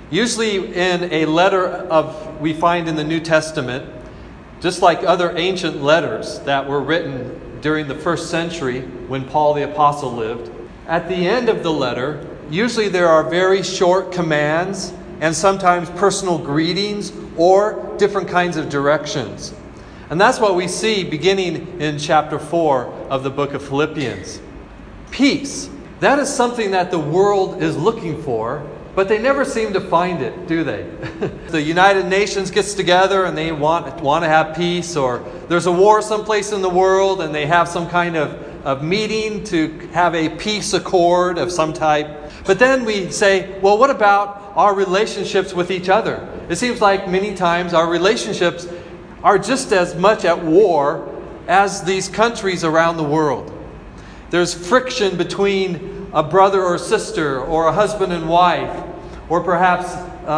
Usually in a letter we find in the New Testament, just like other ancient letters that were written during the first century when Paul the Apostle lived, at the end of the letter, usually there are very short commands and sometimes personal greetings or different kinds of directions. And that's what we see beginning in chapter 4 of the book of Philippians. Peace. That is something that the world is looking for, but they never seem to find it, do they? The United Nations gets together and they want to have peace, or there's a war someplace in the world and they have some kind of meeting to have a peace accord of some type. But then we say, well, what about our relationships with each other? It seems like many times our relationships are just as much at war as these countries around the world. There's friction between a brother or sister, or a husband and wife, or perhaps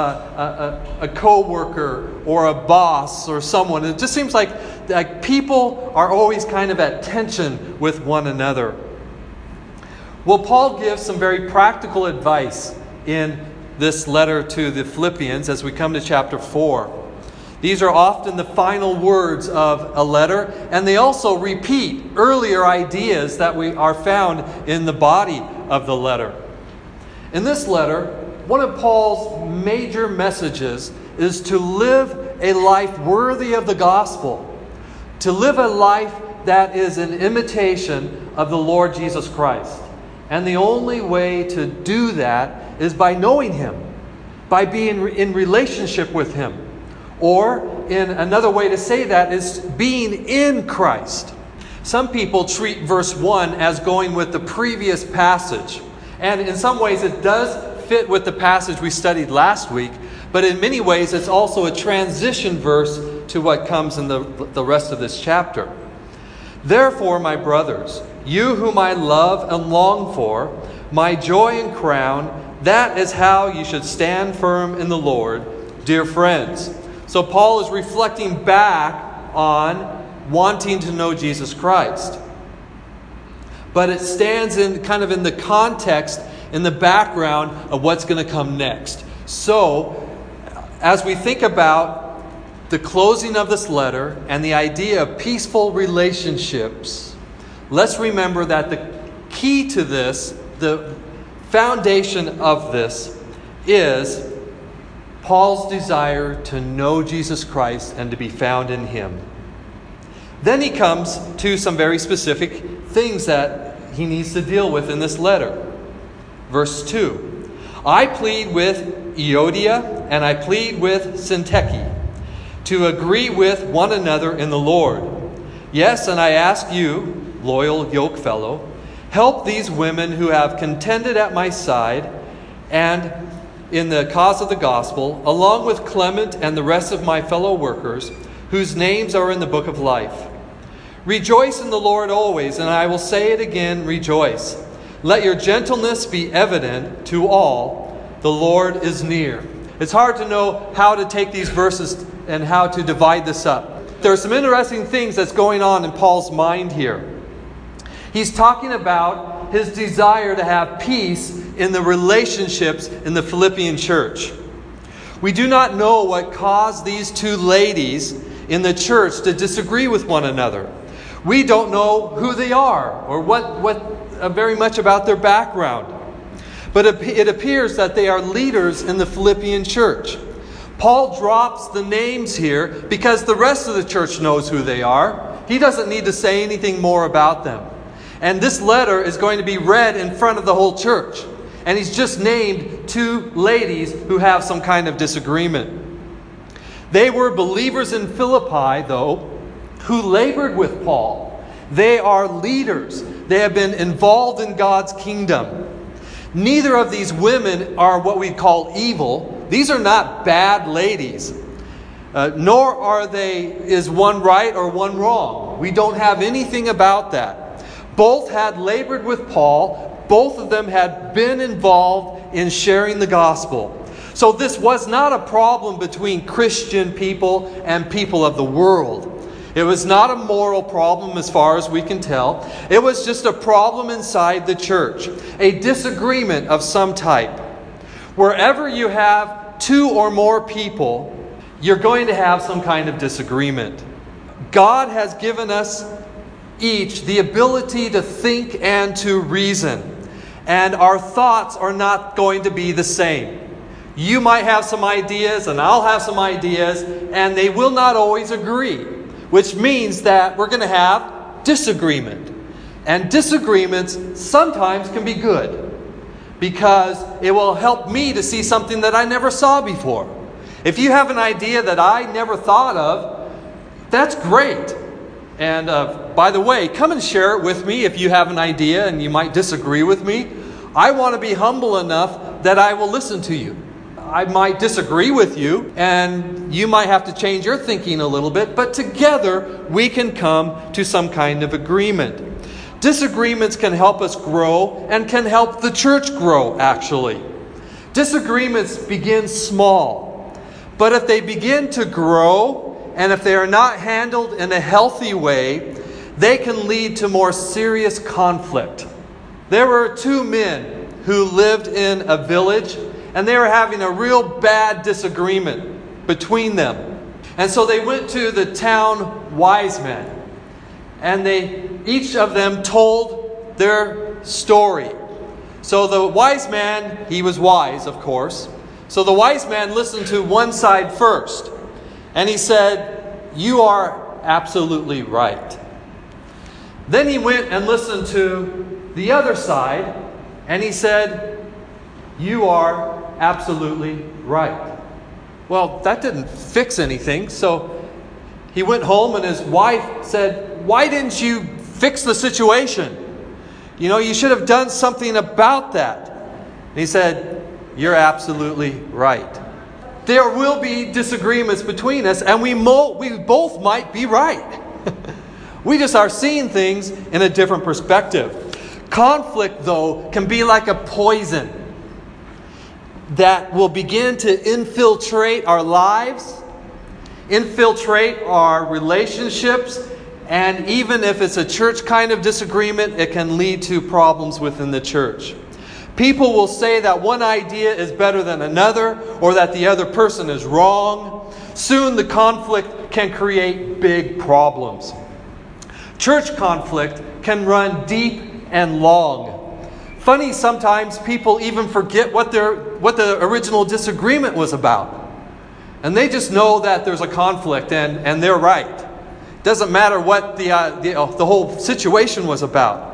a co-worker or a boss or someone. It just seems like people are always kind of at tension with one another. Well, Paul gives some very practical advice in this letter to the Philippians as we come to chapter 4. These are often the final words of a letter, and they also repeat earlier ideas that are found in the body of the letter. In this letter, one of Paul's major messages is to live a life worthy of the gospel, to live a life that is an imitation of the Lord Jesus Christ. And the only way to do that is by knowing Him, by being in relationship with Him. Or, in another way to say that is being in Christ. Some people treat verse 1 as going with the previous passage. And in some ways it does fit with the passage we studied last week. But in many ways it's also a transition verse to what comes in the rest of this chapter. Therefore, my brothers, you whom I love and long for, my joy and crown, that is how you should stand firm in the Lord, dear friends. So Paul is reflecting back on wanting to know Jesus Christ. But it stands in the context, in the background of what's going to come next. So, as we think about the closing of this letter and the idea of peaceful relationships, let's remember that the key to this, the foundation of this, is Paul's desire to know Jesus Christ and to be found in Him. Then he comes to some very specific things that he needs to deal with in this letter. Verse 2. I plead with Euodia and I plead with Syntyche to agree with one another in the Lord. Yes, and I ask you, loyal yokefellow, help these women who have contended at my side and in the cause of the gospel, along with Clement and the rest of my fellow workers, whose names are in the book of life. Rejoice in the Lord always, and I will say it again, rejoice. Let your gentleness be evident to all. The Lord is near. It's hard to know how to take these verses and how to divide this up. There are some interesting things that's going on in Paul's mind here. He's talking about his desire to have peace in the relationships in the Philippian church. We do not know what caused these two ladies in the church to disagree with one another. We don't know who they are or what very much about their background. But it appears that they are leaders in the Philippian church. Paul drops the names here because the rest of the church knows who they are. He doesn't need to say anything more about them. And this letter is going to be read in front of the whole church. And he's just named two ladies who have some kind of disagreement. They were believers in Philippi, though, who labored with Paul. They are leaders. They have been involved in God's kingdom. Neither of these women are what we call evil. These are not bad ladies. Nor is one right or one wrong. We don't have anything about that. Both had labored with Paul. Both of them had been involved in sharing the gospel. So this was not a problem between Christian people and people of the world. It was not a moral problem as far as we can tell. It was just a problem inside the church. A disagreement of some type. Wherever you have two or more people, you're going to have some kind of disagreement. God has given us each the ability to think and to reason. And our thoughts are not going to be the same. You might have some ideas and I'll have some ideas, and they will not always agree, which means that we're going to have disagreement. And disagreements sometimes can be good because it will help me to see something that I never saw before. If you have an idea that I never thought of, that's great. And by the way, come and share it with me if you have an idea and you might disagree with me. I want to be humble enough that I will listen to you. I might disagree with you, and you might have to change your thinking a little bit, but together we can come to some kind of agreement. Disagreements can help us grow and can help the church grow, actually. Disagreements begin small, but if they begin to grow, and if they are not handled in a healthy way, they can lead to more serious conflict. There were two men who lived in a village, and they were having a real bad disagreement between them. And so they went to the town wise men, and each of them told their story. So the wise man, he was wise, of course. So the wise man listened to one side first, and he said, "You are absolutely right." Then he went and listened to the other side, and he said, "You are absolutely right." Well, that didn't fix anything. So he went home, and his wife said, "Why didn't you fix the situation? You should have done something about that." And he said, "You're absolutely right." There will be disagreements between us, and we both might be right. We just are seeing things in a different perspective. Conflict, though, can be like a poison that will begin to infiltrate our lives, infiltrate our relationships, and even if it's a church kind of disagreement, it can lead to problems within the church. People will say that one idea is better than another, or that the other person is wrong. Soon the conflict can create big problems. Church conflict can run deep and long. Funny, sometimes people even forget what the original disagreement was about. And they just know that there's a conflict and they're right. Doesn't matter what the whole situation was about.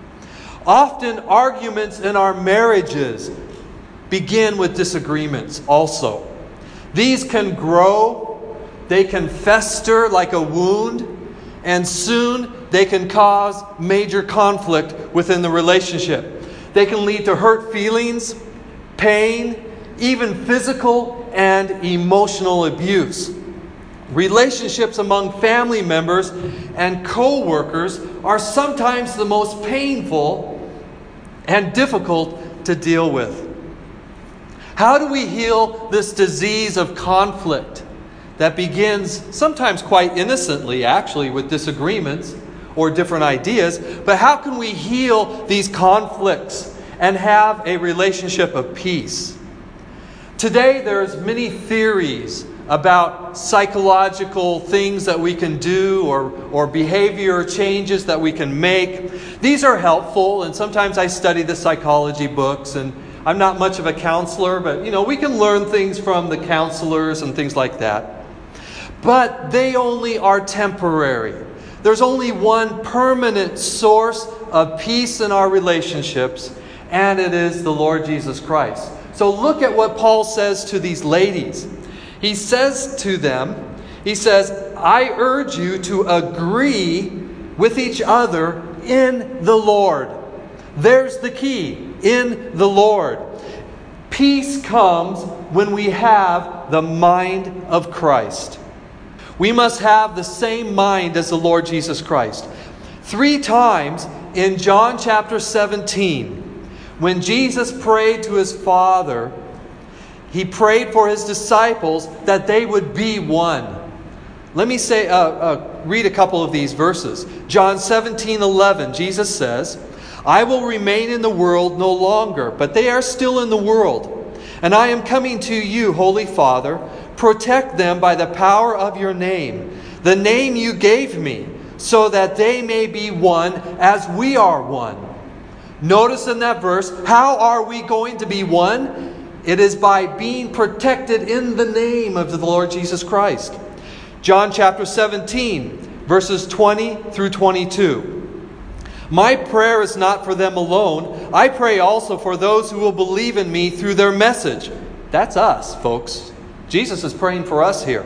Often arguments in our marriages begin with disagreements also. These can grow, they can fester like a wound, and soon they can cause major conflict within the relationship. They can lead to hurt feelings, pain, even physical and emotional abuse. Relationships among family members and co-workers are sometimes the most painful and difficult to deal with. How do we heal this disease of conflict that begins sometimes quite innocently, actually, with disagreements or different ideas? But how can we heal these conflicts and have a relationship of peace? Today, there's many theories about psychological things that we can do or behavior changes that we can make. These are helpful, and sometimes I study the psychology books, and I'm not much of a counselor, but we can learn things from the counselors and things like that. But they only are temporary. There's only one permanent source of peace in our relationships, and it is the Lord Jesus Christ. So look at what Paul says to these ladies. He says to them, "I urge you to agree with each other in the Lord." There's the key, in the Lord. Peace comes when we have the mind of Christ. We must have the same mind as the Lord Jesus Christ. 3 times in John chapter 17, when Jesus prayed to his Father, he prayed for his disciples that they would be one. Let me read a couple of these verses. John 17:11, Jesus says, "I will remain in the world no longer, but they are still in the world, And I am coming to you, Holy Father. Protect them by the power of your name, the name you gave me, so that they may be one as we are one. Notice in that verse, how are we going to be one? It is by being protected in the name of the Lord Jesus Christ. John chapter 17, verses 20 through 22. My prayer is not for them alone. I pray also for those who will believe in me through their message. That's us, folks. Jesus is praying for us here.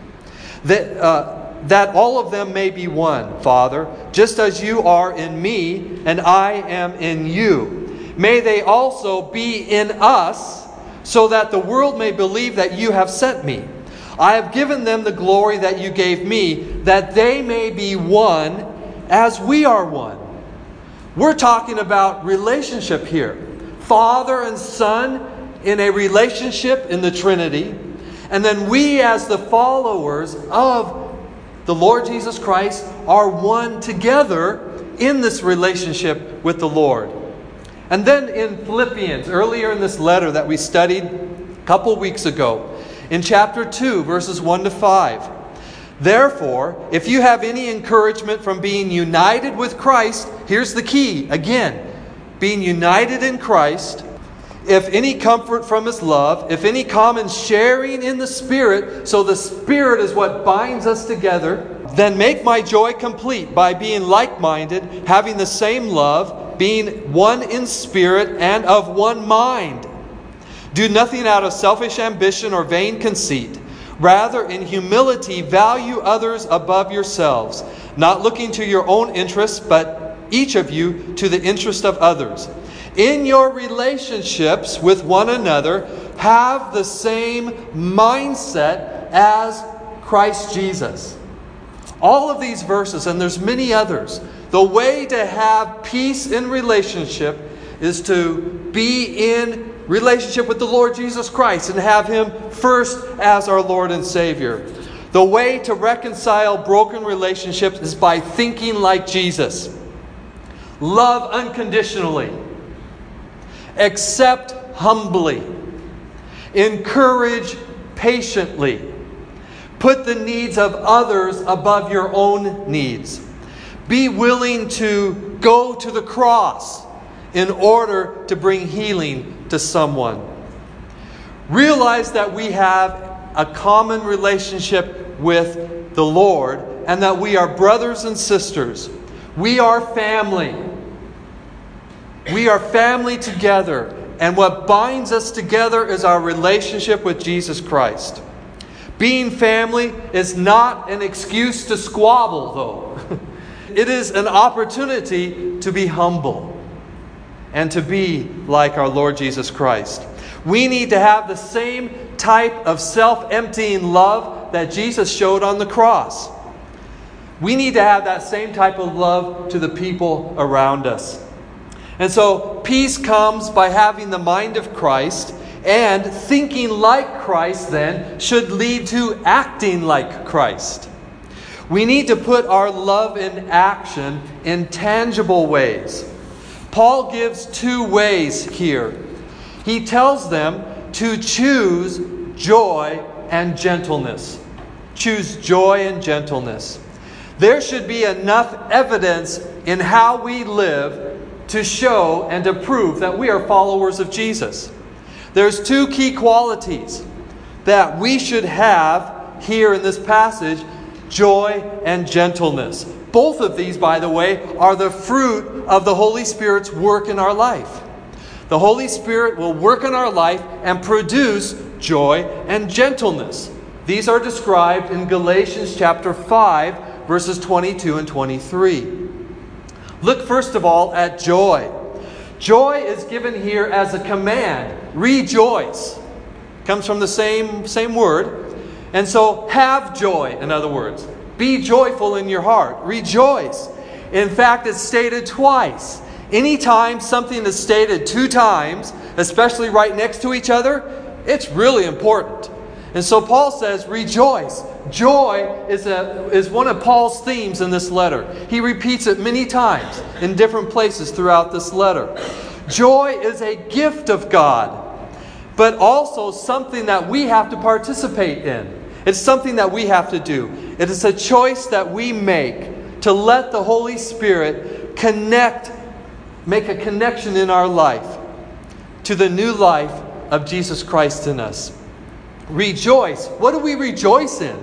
That all of them may be one, Father, just as you are in me and I am in you. May they also be in us, so that the world may believe that you have sent me. I have given them the glory that you gave me, that they may be one as we are one. We're talking about relationship here. Father and Son in a relationship in the Trinity. And then we as the followers of the Lord Jesus Christ are one together in this relationship with the Lord. And then in Philippians, earlier in this letter that we studied a couple weeks ago, in chapter 2, verses 1 to 5. Therefore, if you have any encouragement from being united with Christ, here's the key, again, being united in Christ, if any comfort from His love, if any common sharing in the Spirit, so the Spirit is what binds us together, then make my joy complete by being like-minded, having the same love, being one in spirit and of one mind. Do nothing out of selfish ambition or vain conceit. Rather, in humility, value others above yourselves, not looking to your own interests, but each of you to the interest of others. In your relationships with one another, have the same mindset as Christ Jesus. All of these verses, and there's many others, the way to have peace in relationship is to be in relationship with the Lord Jesus Christ and have Him first as our Lord and Savior. The way to reconcile broken relationships is by thinking like Jesus. Love unconditionally. Accept humbly. Encourage patiently. Put the needs of others above your own needs. Be willing to go to the cross in order to bring healing to someone. Realize that we have a common relationship with the Lord and that we are brothers and sisters. We are family. We are family together. And what binds us together is our relationship with Jesus Christ. Being family is not an excuse to squabble, though. It is an opportunity to be humble and to be like our Lord Jesus Christ. We need to have the same type of self-emptying love that Jesus showed on the cross. We need to have that same type of love to the people around us. And so peace comes by having the mind of Christ, and thinking like Christ then should lead to acting like Christ. We need to put our love in action in tangible ways. Paul gives two ways here. He tells them to choose joy and gentleness. Choose joy and gentleness. There should be enough evidence in how we live to show and to prove that we are followers of Jesus. There's two key qualities that we should have here in this passage: joy and gentleness. Both of these, by the way, are the fruit of the Holy Spirit's work in our life. The Holy Spirit will work in our life and produce joy and gentleness. These are described in Galatians chapter 5, verses 22 and 23. Look first of all at joy. Joy is given here as a command. Rejoice. Comes from the same word. And so have joy, in other words. Be joyful in your heart. Rejoice. In fact, it's stated twice. Anytime something is stated two times, especially right next to each other, it's really important. And so Paul says, rejoice. Joy is one of Paul's themes in this letter. He repeats it many times in different places throughout this letter. Joy is a gift of God. but also something that we have to participate in. It's something that we have to do. It is a choice that we make to let the Holy Spirit make a connection in our life to the new life of Jesus Christ in us. Rejoice. What do we rejoice in?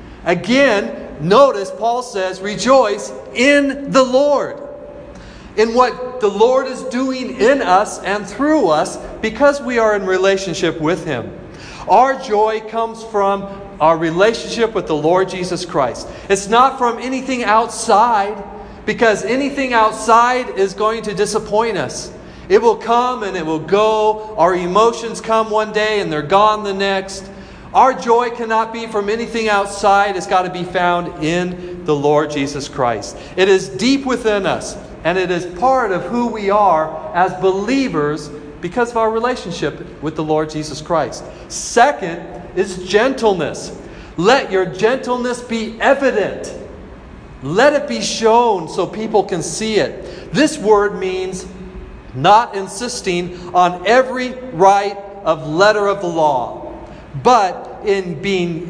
Again, notice Paul says, rejoice in the Lord. In what the Lord is doing in us and through us because we are in relationship with Him. Our joy comes from our relationship with the Lord Jesus Christ. It's not from anything outside, because anything outside is going to disappoint us. It will come and it will go. Our emotions come one day and they're gone the next. Our joy cannot be from anything outside. It's got to be found in the Lord Jesus Christ. It is deep within us, and it is part of who we are as believers because of our relationship with the Lord Jesus Christ. Second is gentleness. Let your gentleness be evident. Let it be shown so people can see it. This word means not insisting on every right of letter of the law, but in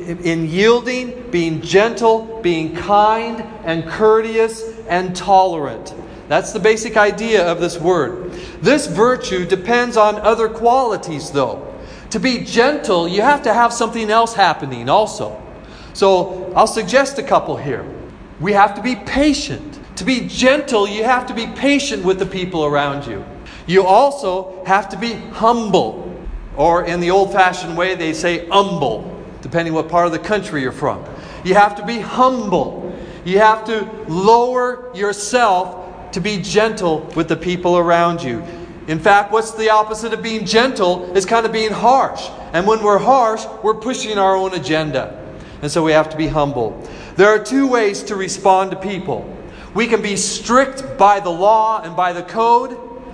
yielding, being gentle, being kind and courteous and tolerant. That's the basic idea of this word. This virtue depends on other qualities, though. To be gentle, you have to have something else happening also. So I'll suggest a couple here. We have to be patient. To be gentle, you have to be patient with the people around you. You also have to be humble. Or in the old-fashioned way, they say humble, depending what part of the country you're from. You have to be humble. You have to lower yourself to be gentle with the people around you. In fact, what's the opposite of being gentle? Is kind of being harsh. And when we're harsh, we're pushing our own agenda. And so we have to be humble. There are two ways to respond to people. We can be strict by the law and by the code,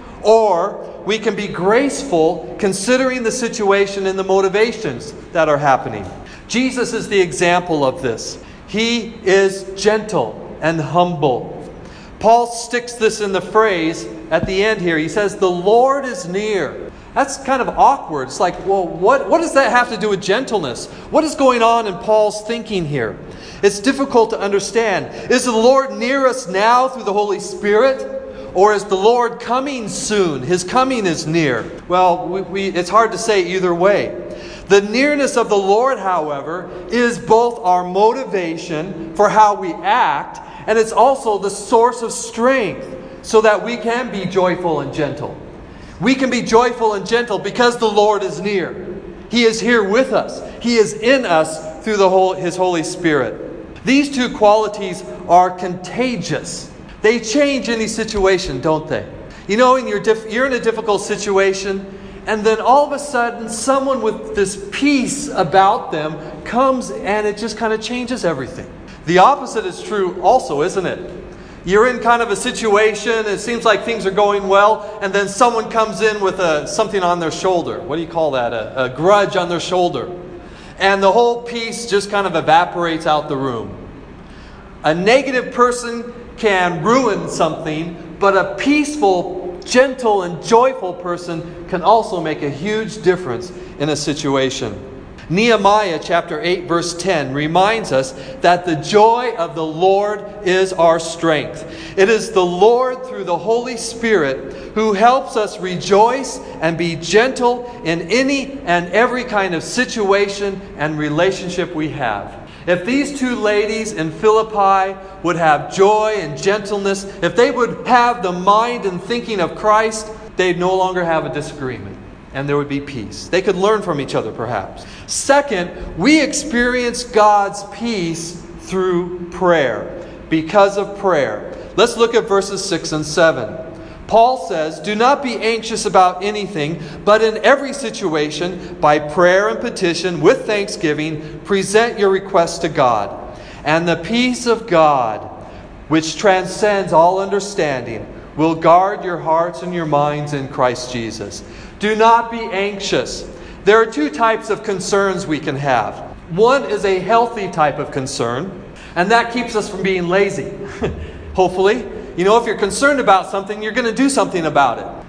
or we can be graceful considering the situation and the motivations that are happening. Jesus is the example of this. He is gentle and humble. Paul sticks this in the phrase at the end here. He says, the Lord is near. That's kind of awkward. It's like, well, what does that have to do with gentleness? What is going on in Paul's thinking here? It's difficult to understand. Is the Lord near us now through the Holy Spirit? Or is the Lord coming soon? His coming is near. Well, it's hard to say either way. The nearness of the Lord, however, is both our motivation for how we act, and it's also the source of strength so that we can be joyful and gentle. We can be joyful and gentle because the Lord is near. He is here with us. He is in us through His Holy Spirit. These two qualities are contagious. They change any situation, don't they? You know, you're in a difficult situation, and then all of a sudden, someone with this peace about them comes and it just kind of changes everything. The opposite is true also, isn't it? You're in kind of a situation, it seems like things are going well, and then someone comes in with something on their shoulder. What do you call that? A grudge on their shoulder. And the whole peace just kind of evaporates out the room. A negative person can ruin something, but a peaceful, gentle, and joyful person can also make a huge difference in a situation. Nehemiah chapter 8 verse 10 reminds us that the joy of the Lord is our strength. It is the Lord through the Holy Spirit who helps us rejoice and be gentle in any and every kind of situation and relationship we have. If these two ladies in Philippi would have joy and gentleness, if they would have the mind and thinking of Christ, they'd no longer have a disagreement. And there would be peace. They could learn from each other, perhaps. Second, we experience God's peace through prayer, because of prayer. Let's look at verses 6 and 7. Paul says, "Do not be anxious about anything, but in every situation, by prayer and petition, with thanksgiving, present your requests to God. And the peace of God, which transcends all understanding, will guard your hearts and your minds in Christ Jesus." Do not be anxious. There are two types of concerns we can have. One is a healthy type of concern, and that keeps us from being lazy. Hopefully. You know, if you're concerned about something, you're going to do something about it.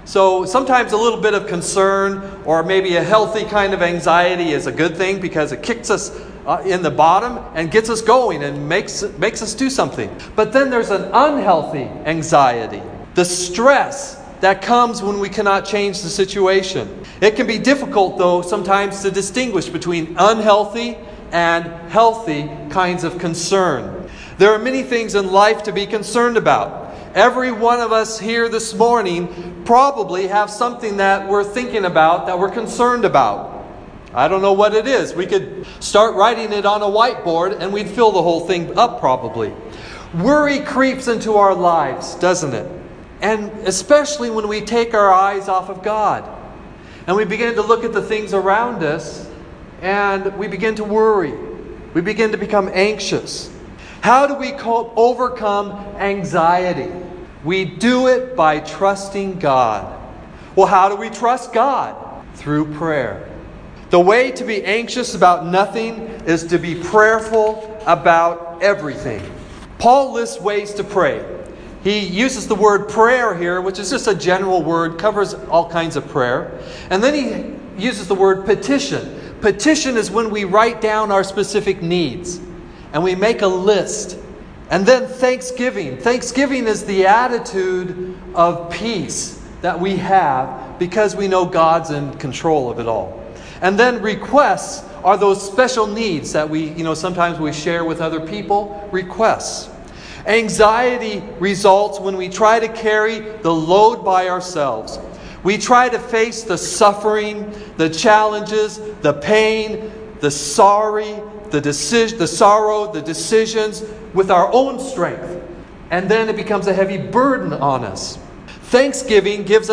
So sometimes a little bit of concern or maybe a healthy kind of anxiety is a good thing because it kicks us in the bottom and gets us going and makes us do something. But then there's an unhealthy anxiety, the stress that comes when we cannot change the situation. It can be difficult, though, sometimes to distinguish between unhealthy and healthy kinds of concern. There are many things in life to be concerned about. Every one of us here this morning probably have something that we're thinking about, that we're concerned about. I don't know what it is. We could start writing it on a whiteboard and we'd fill the whole thing up probably. Worry creeps into our lives, doesn't it? And especially when we take our eyes off of God and we begin to look at the things around us and we begin to worry. We begin to become anxious. How do we overcome anxiety? We do it by trusting God. Well, how do we trust God? Through prayer. The way to be anxious about nothing is to be prayerful about everything. Paul lists ways to pray. He uses the word prayer here, which is just a general word, covers all kinds of prayer. And then he uses the word petition. Petition is when we write down our specific needs and we make a list. And then thanksgiving. Thanksgiving is the attitude of peace that we have because we know God's in control of it all. And then requests are those special needs that sometimes we share with other people. Requests. Anxiety results when we try to carry the load by ourselves. We try to face the suffering, the challenges, the pain, the sorrow, the decisions with our own strength. And then it becomes a heavy burden on us. Thanksgiving gives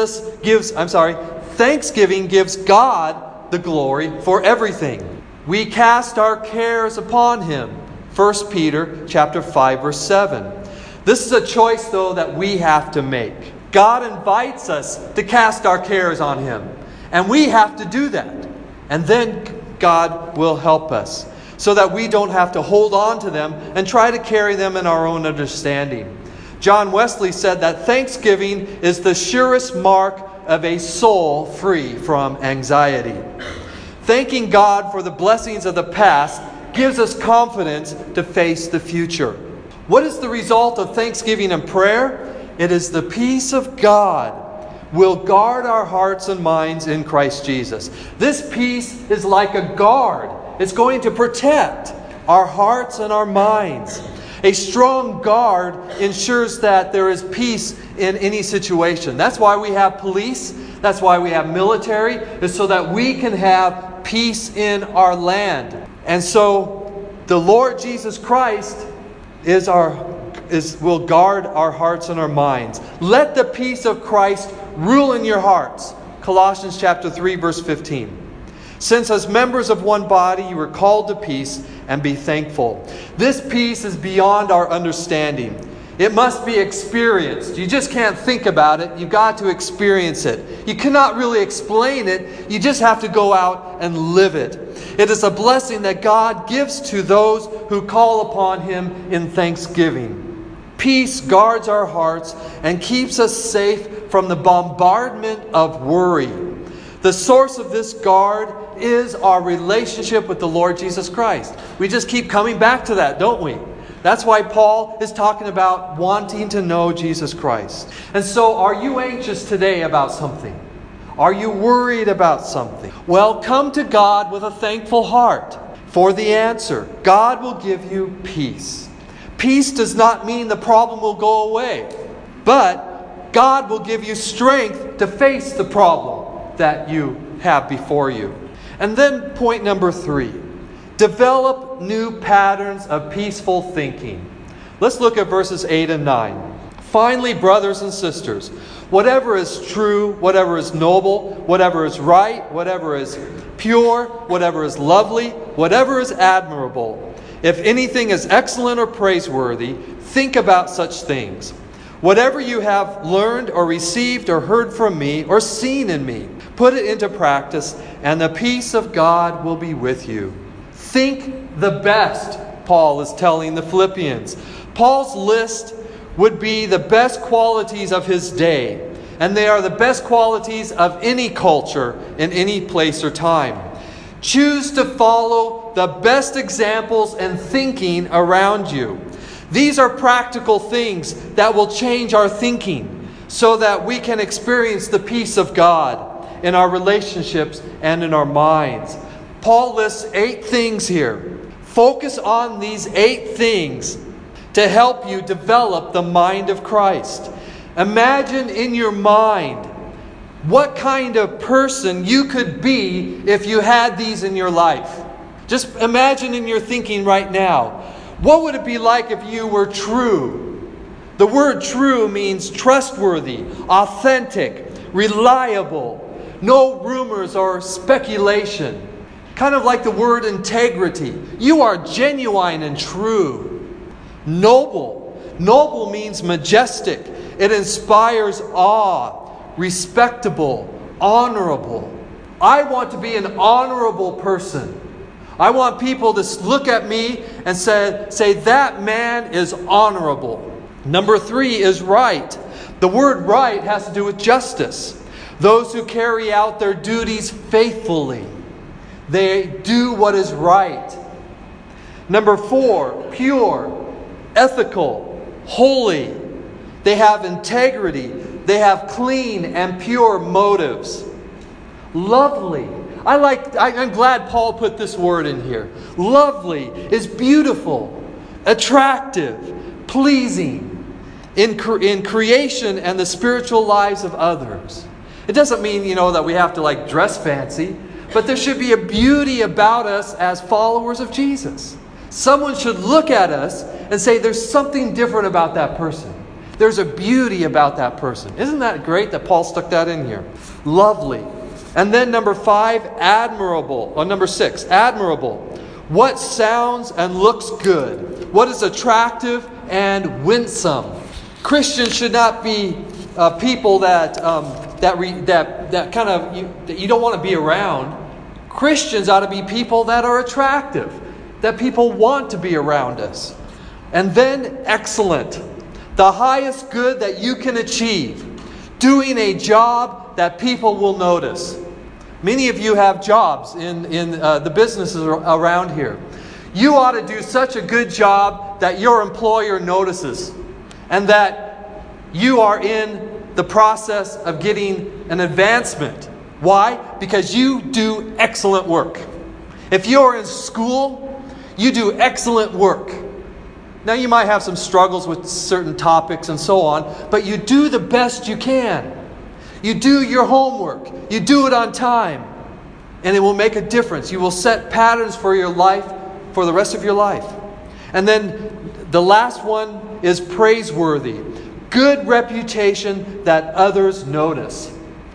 God the glory for everything. We cast our cares upon Him. 1 Peter chapter 5, verse 7. This is a choice, though, that we have to make. God invites us to cast our cares on Him. And we have to do that. And then God will help us so that we don't have to hold on to them and try to carry them in our own understanding. John Wesley said that thanksgiving is the surest mark of a soul free from anxiety. Thanking God for the blessings of the past gives us confidence to face the future. What is the result of thanksgiving and prayer? It is the peace of God will guard our hearts and minds in Christ Jesus. This peace is like a guard. It's going to protect our hearts and our minds. A strong guard ensures that there is peace in any situation. That's why we have police. That's why we have military. It's so that we can have peace in our land. And so the Lord Jesus Christ will guard our hearts and our minds. Let the peace of Christ rule in your hearts. Colossians chapter 3, verse 15. Since as members of one body you were called to peace, and be thankful. This peace is beyond our understanding. It must be experienced. You just can't think about it. You've got to experience it. You cannot really explain it. You just have to go out and live it. It is a blessing that God gives to those who call upon Him in thanksgiving. Peace guards our hearts and keeps us safe from the bombardment of worry. The source of this guard is our relationship with the Lord Jesus Christ. We just keep coming back to that, don't we? That's why Paul is talking about wanting to know Jesus Christ. And so, are you anxious today about something? Are you worried about something? Well, come to God with a thankful heart for the answer. God will give you peace. Peace does not mean the problem will go away, but God will give you strength to face the problem that you have before you. And then point number 3. Develop new patterns of peaceful thinking. Let's look at verses 8 and 9. Finally, brothers and sisters, whatever is true, whatever is noble, whatever is right, whatever is pure, whatever is lovely, whatever is admirable, if anything is excellent or praiseworthy, think about such things. Whatever you have learned or received or heard from me or seen in me, put it into practice, and the peace of God will be with you. Think the best, Paul is telling the Philippians. Paul's list would be the best qualities of his day. and they are the best qualities of any culture in any place or time. Choose to follow the best examples and thinking around you. These are practical things that will change our thinking so that we can experience the peace of God in our relationships and in our minds. Paul lists 8 things here. Focus on these 8 things to help you develop the mind of Christ. Imagine in your mind what kind of person you could be if you had these in your life. Just imagine in your thinking right now. What would it be like if you were true? The word true means trustworthy, authentic, reliable, no rumors or speculation. Kind of like the word integrity. You are genuine and true. Noble. Noble means majestic. It inspires awe, respectable, honorable. I want to be an honorable person. I want people to look at me and say that man is honorable. Number 3 is right. The word right has to do with justice. Those who carry out their duties faithfully. They do what is right. Number 4, pure, ethical, holy. They have integrity. They have clean and pure motives. Lovely. I'm glad Paul put this word in here. Lovely is beautiful, attractive, pleasing in creation and the spiritual lives of others. It doesn't mean, that we have to dress fancy, but there should be a beauty about us as followers of Jesus. Someone should look at us and say, there's something different about that person. There's a beauty about that person. Isn't that great that Paul stuck that in here? Lovely. And then number 5, admirable. Or number 6, admirable. What sounds and looks good. What is attractive and winsome. Christians should not be people that you don't want to be around. Christians ought to be people that are attractive, that people want to be around us. And then excellent. The highest good that you can achieve. Doing a job that people will notice. Many of you have jobs in the businesses around here. You ought to do such a good job that your employer notices. And that you are in the process of getting an advancement. Why? Because you do excellent work. If you're in school, you do excellent work. Now you might have some struggles with certain topics and so on, but you do the best you can. You do your homework. You do it on time. And it will make a difference. You will set patterns for your life, for the rest of your life. And then the last one is praiseworthy. Good reputation that others notice.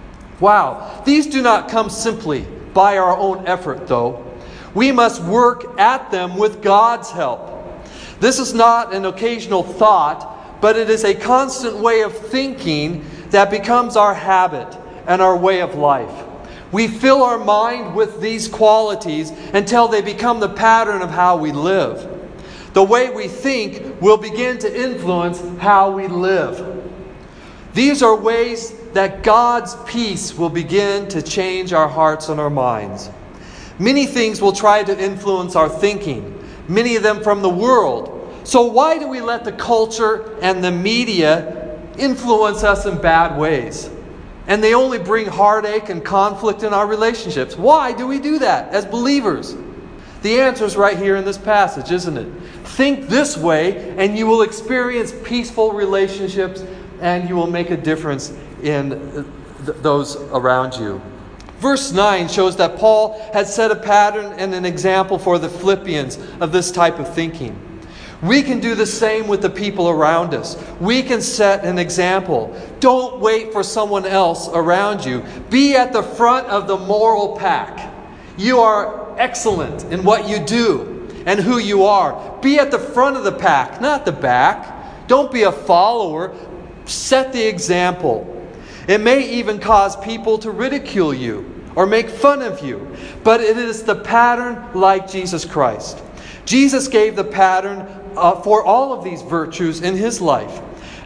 Wow. These do not come simply by our own effort, though. We must work at them with God's help. This is not an occasional thought, but it is a constant way of thinking that becomes our habit and our way of life. We fill our mind with these qualities until they become the pattern of how we live. The way we think will begin to influence how we live. These are ways that God's peace will begin to change our hearts and our minds. Many things will try to influence our thinking, many of them from the world. So why do we let the culture and the media influence us in bad ways? And they only bring heartache and conflict in our relationships. Why do we do that as believers? The answer is right here in this passage, isn't it? Think this way and you will experience peaceful relationships and you will make a difference in those around you. Verse 9 shows that Paul had set a pattern and an example for the Philippians of this type of thinking. We can do the same with the people around us. We can set an example. Don't wait for someone else around you. Be at the front of the moral pack. You are excellent in what you do and who you are. Be at the front of the pack, not the back. Don't be a follower. Set the example. It may even cause people to ridicule you or make fun of you, but it is the pattern like Jesus Christ. Jesus gave the pattern for all of these virtues in His life.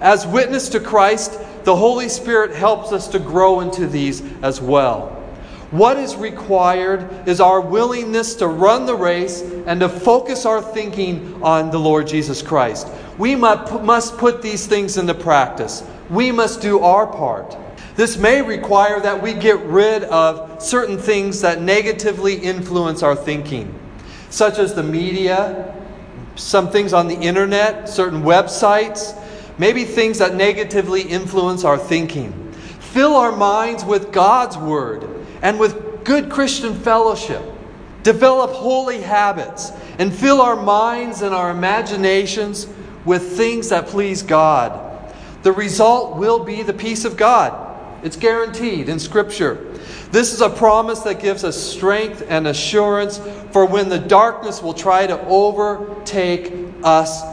As witness to Christ, the Holy Spirit helps us to grow into these as well. What is required is our willingness to run the race and to focus our thinking on the Lord Jesus Christ. We must put these things into practice. We must do our part. This may require that we get rid of certain things that negatively influence our thinking, such as the media, some things on the internet, certain websites, maybe things that negatively influence our thinking. Fill our minds with God's Word and with good Christian fellowship. Develop holy habits and fill our minds and our imaginations with things that please God. The result will be the peace of God. It's guaranteed in Scripture. This is a promise that gives us strength and assurance for when the darkness will try to overtake us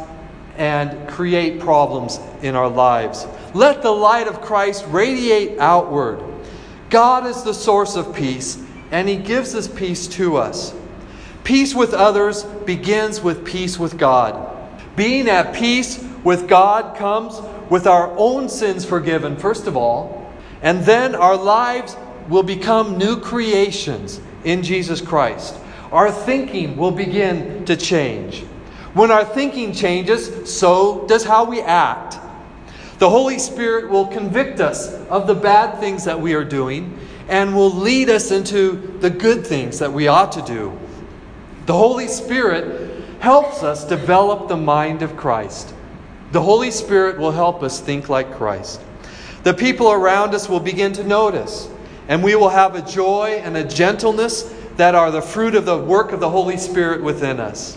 and create problems in our lives. Let the light of Christ radiate outward. God is the source of peace, and He gives His peace to us. Peace with others begins with peace with God. Being at peace with God comes with our own sins forgiven, first of all, and then our lives will become new creations in Jesus Christ. Our thinking will begin to change. When our thinking changes, so does how we act. The Holy Spirit will convict us of the bad things that we are doing and will lead us into the good things that we ought to do. The Holy Spirit helps us develop the mind of Christ. The Holy Spirit will help us think like Christ. The people around us will begin to notice, and we will have a joy and a gentleness that are the fruit of the work of the Holy Spirit within us.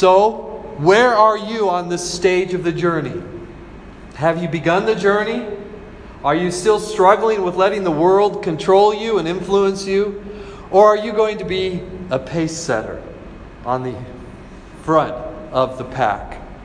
So, where are you on this stage of the journey? Have you begun the journey? Are you still struggling with letting the world control you and influence you? Or are you going to be a pace setter on the front of the pack?